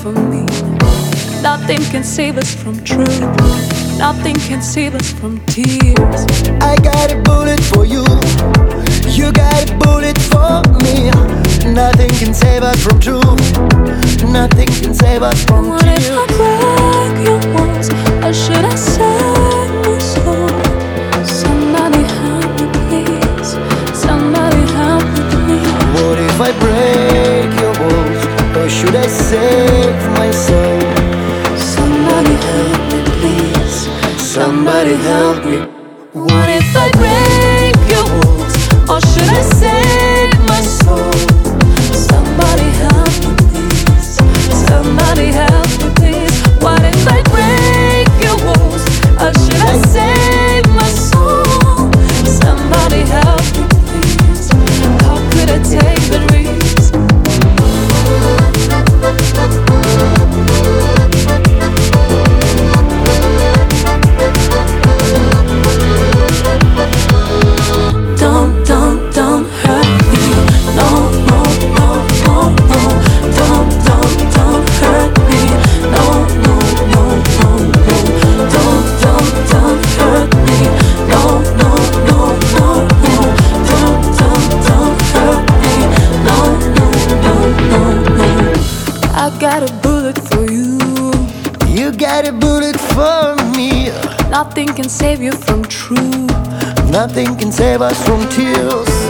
for me. Nothing can save us from truth. Nothing can save us from tears. I got a bullet for you. You got a bullet for me. Nothing can save us from truth. Nothing can save us from What tears. if I break your walls, or should I save my soul? Somebody help me, please. Somebody help me, please. What if I break your walls, or should I save my soul? Somebody help me, please. Somebody help me. What if I break your walls, or should I save my soul? Somebody help me, please. Somebody help me, please. What if I break your walls, or should I save my soul? Somebody help me, please. How could I take the risk? Don't hurt me. No, no, no, no, no. Don't hurt me. No, no, no, no, no. Don't hurt me. No, no, no, no, no. Don't hurt me. No, no, no, no, no. I got a bullet for you. You got a bullet for me. Nothing can save you from truth. Nothing can save us from tears.